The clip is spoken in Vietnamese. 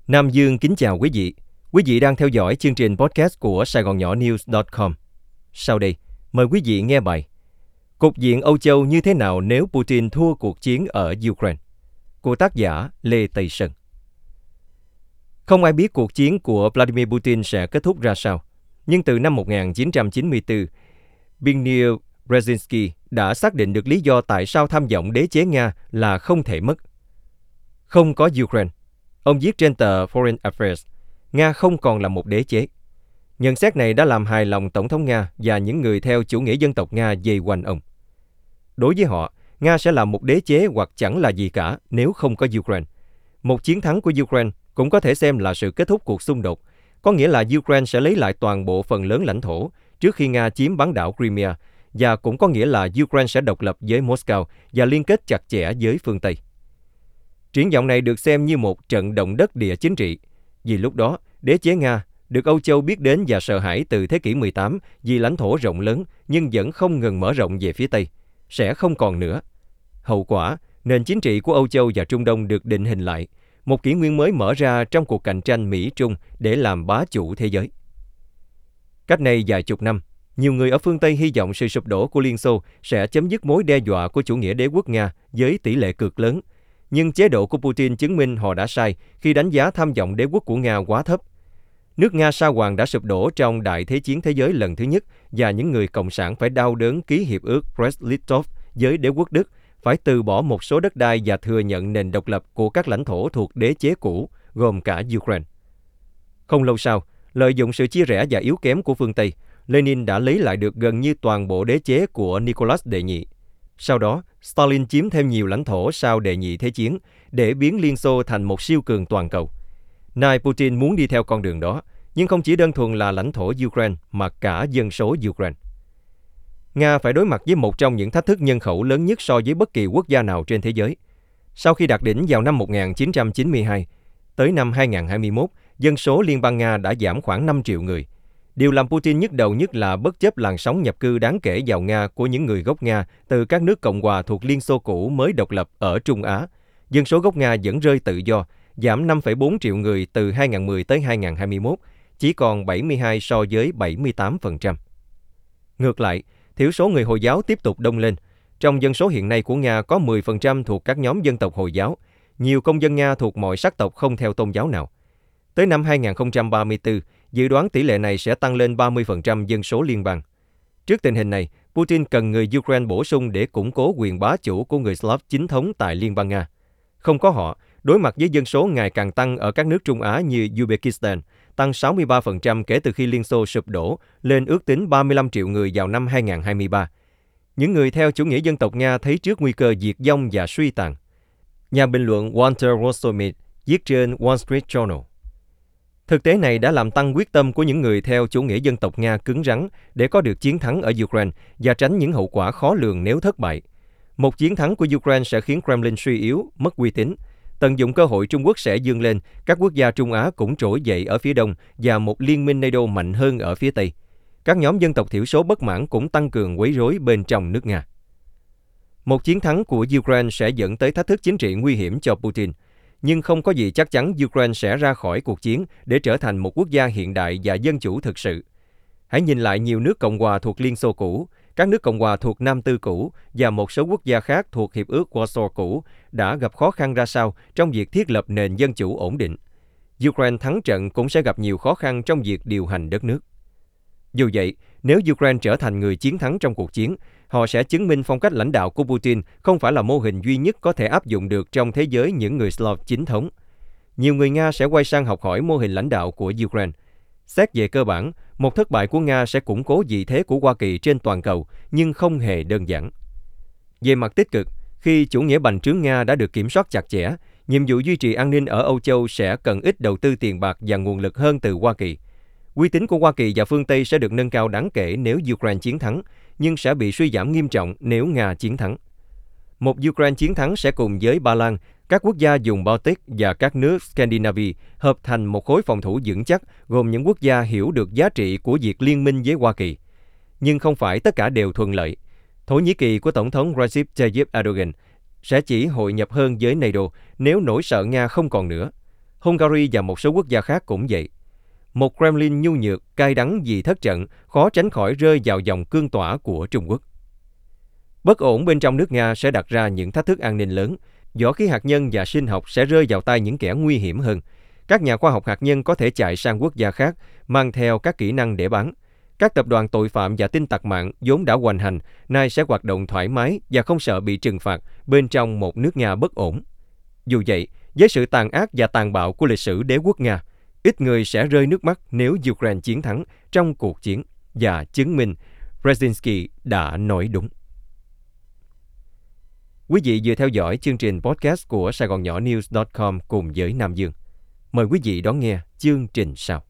Nam Dương kính chào quý vị. Quý vị đang theo dõi chương trình podcast của Sài Gòn Nhỏ News.com. Sau đây, mời quý vị nghe bài Cục diện Âu Châu như thế nào nếu Putin thua cuộc chiến ở Ukraine của tác giả Lê Tây Sơn. Không ai biết cuộc chiến của Vladimir Putin sẽ kết thúc ra sao, nhưng từ năm 1994, Zbigniew Brzezinski đã xác định được lý do tại sao tham vọng đế chế Nga là không thể mất. Không có Ukraine, ông viết trên tờ Foreign Affairs, Nga không còn là một đế chế. Nhận xét này đã làm hài lòng Tổng thống Nga và những người theo chủ nghĩa dân tộc Nga vây quanh ông. Đối với họ, Nga sẽ là một đế chế hoặc chẳng là gì cả nếu không có Ukraine. Một chiến thắng của Ukraine cũng có thể xem là sự kết thúc cuộc xung đột, có nghĩa là Ukraine sẽ lấy lại toàn bộ phần lớn lãnh thổ trước khi Nga chiếm bán đảo Crimea, và cũng có nghĩa là Ukraine sẽ độc lập với Moscow và liên kết chặt chẽ với phương Tây. Triển vọng này được xem như một trận động đất địa chính trị, vì lúc đó đế chế Nga được Âu Châu biết đến và sợ hãi từ thế kỷ 18 vì lãnh thổ rộng lớn nhưng vẫn không ngừng mở rộng về phía Tây, sẽ không còn nữa. Hậu quả, nền chính trị của Âu Châu và Trung Đông được định hình lại, một kỷ nguyên mới mở ra trong cuộc cạnh tranh Mỹ-Trung để làm bá chủ thế giới. Cách đây vài chục năm, nhiều người ở phương Tây hy vọng sự sụp đổ của Liên Xô sẽ chấm dứt mối đe dọa của chủ nghĩa đế quốc Nga với tỷ lệ cực lớn. Nhưng chế độ của Putin chứng minh họ đã sai khi đánh giá tham vọng đế quốc của Nga quá thấp. Nước Nga sa hoàng đã sụp đổ trong Đại Thế chiến thế giới lần thứ nhất và những người cộng sản phải đau đớn ký hiệp ước Brest-Litov với đế quốc Đức, phải từ bỏ một số đất đai và thừa nhận nền độc lập của các lãnh thổ thuộc đế chế cũ, gồm cả Ukraine. Không lâu sau, lợi dụng sự chia rẽ và yếu kém của phương Tây, Lenin đã lấy lại được gần như toàn bộ đế chế của Nicholas đệ nhị. Sau đó, Stalin chiếm thêm nhiều lãnh thổ sau đệ nhị thế chiến để biến Liên Xô thành một siêu cường toàn cầu. Nay Putin muốn đi theo con đường đó, nhưng không chỉ đơn thuần là lãnh thổ Ukraine mà cả dân số Ukraine. Nga phải đối mặt với một trong những thách thức nhân khẩu lớn nhất so với bất kỳ quốc gia nào trên thế giới. Sau khi đạt đỉnh vào năm 1992, tới năm 2021, dân số Liên bang Nga đã giảm khoảng 5 triệu người. Điều làm Putin nhức đầu nhất là bất chấp làn sóng nhập cư đáng kể vào Nga của những người gốc Nga từ các nước Cộng hòa thuộc Liên Xô cũ mới độc lập ở Trung Á, dân số gốc Nga vẫn rơi tự do, giảm 5,4 triệu người từ 2010 tới 2021, chỉ còn 72 so với 78%. Ngược lại, thiểu số người Hồi giáo tiếp tục đông lên. Trong dân số hiện nay của Nga có 10% thuộc các nhóm dân tộc Hồi giáo, nhiều công dân Nga thuộc mọi sắc tộc không theo tôn giáo nào. Tới năm 2034, dự đoán tỷ lệ này sẽ tăng lên 30% dân số liên bang. Trước tình hình này, Putin cần người Ukraine bổ sung để củng cố quyền bá chủ của người Slav chính thống tại Liên bang Nga. Không có họ, đối mặt với dân số ngày càng tăng ở các nước Trung Á như Uzbekistan, tăng 63% kể từ khi Liên Xô sụp đổ, lên ước tính 35 triệu người vào năm 2023. Những người theo chủ nghĩa dân tộc Nga thấy trước nguy cơ diệt vong và suy tàn. Nhà bình luận Walter Rostomit viết trên Wall Street Journal. Thực tế này đã làm tăng quyết tâm của những người theo chủ nghĩa dân tộc Nga cứng rắn để có được chiến thắng ở Ukraine và tránh những hậu quả khó lường nếu thất bại. Một chiến thắng của Ukraine sẽ khiến Kremlin suy yếu, mất uy tín. Tận dụng cơ hội Trung Quốc sẽ vươn lên, các quốc gia Trung Á cũng trỗi dậy ở phía đông và một liên minh NATO mạnh hơn ở phía tây. Các nhóm dân tộc thiểu số bất mãn cũng tăng cường quấy rối bên trong nước Nga. Một chiến thắng của Ukraine sẽ dẫn tới thách thức chính trị nguy hiểm cho Putin. Nhưng không có gì chắc chắn Ukraine sẽ ra khỏi cuộc chiến để trở thành một quốc gia hiện đại và dân chủ thực sự. Hãy nhìn lại nhiều nước Cộng hòa thuộc Liên Xô cũ, các nước Cộng hòa thuộc Nam Tư cũ và một số quốc gia khác thuộc Hiệp ước Warsaw cũ đã gặp khó khăn ra sao trong việc thiết lập nền dân chủ ổn định. Ukraine thắng trận cũng sẽ gặp nhiều khó khăn trong việc điều hành đất nước. Dù vậy, nếu Ukraine trở thành người chiến thắng trong cuộc chiến, họ sẽ chứng minh phong cách lãnh đạo của Putin không phải là mô hình duy nhất có thể áp dụng được trong thế giới những người Slav chính thống. Nhiều người Nga sẽ quay sang học hỏi mô hình lãnh đạo của Ukraine. Xét về cơ bản, một thất bại của Nga sẽ củng cố vị thế của Hoa Kỳ trên toàn cầu, nhưng không hề đơn giản. Về mặt tích cực, khi chủ nghĩa bành trướng Nga đã được kiểm soát chặt chẽ, nhiệm vụ duy trì an ninh ở Âu Châu sẽ cần ít đầu tư tiền bạc và nguồn lực hơn từ Hoa Kỳ. Uy tín của Hoa Kỳ và phương Tây sẽ được nâng cao đáng kể nếu Ukraine chiến thắng, nhưng sẽ bị suy giảm nghiêm trọng nếu Nga chiến thắng. Một Ukraine chiến thắng sẽ cùng với Ba Lan, các quốc gia vùng Baltic và các nước Scandinavia hợp thành một khối phòng thủ vững chắc gồm những quốc gia hiểu được giá trị của việc liên minh với Hoa Kỳ. Nhưng không phải tất cả đều thuận lợi. Thổ Nhĩ Kỳ của Tổng thống Recep Tayyip Erdogan sẽ chỉ hội nhập hơn với NATO nếu nỗi sợ Nga không còn nữa. Hungary và một số quốc gia khác cũng vậy. Một Kremlin nhu nhược, cay đắng vì thất trận, khó tránh khỏi rơi vào vòng cương tỏa của Trung Quốc. Bất ổn bên trong nước Nga sẽ đặt ra những thách thức an ninh lớn. Võ khí hạt nhân và sinh học sẽ rơi vào tay những kẻ nguy hiểm hơn. Các nhà khoa học hạt nhân có thể chạy sang quốc gia khác, mang theo các kỹ năng để bán. Các tập đoàn tội phạm và tin tặc mạng vốn đã hoành hành, nay sẽ hoạt động thoải mái và không sợ bị trừng phạt bên trong một nước Nga bất ổn. Dù vậy, với sự tàn ác và tàn bạo của lịch sử đế quốc Nga, ít người sẽ rơi nước mắt nếu Ukraine chiến thắng trong cuộc chiến và chứng minh Brzezinski đã nói đúng. Quý vị vừa theo dõi chương trình podcast của Sài Gòn Nhỏ News.com cùng với Nam Dương. Mời quý vị đón nghe chương trình sau.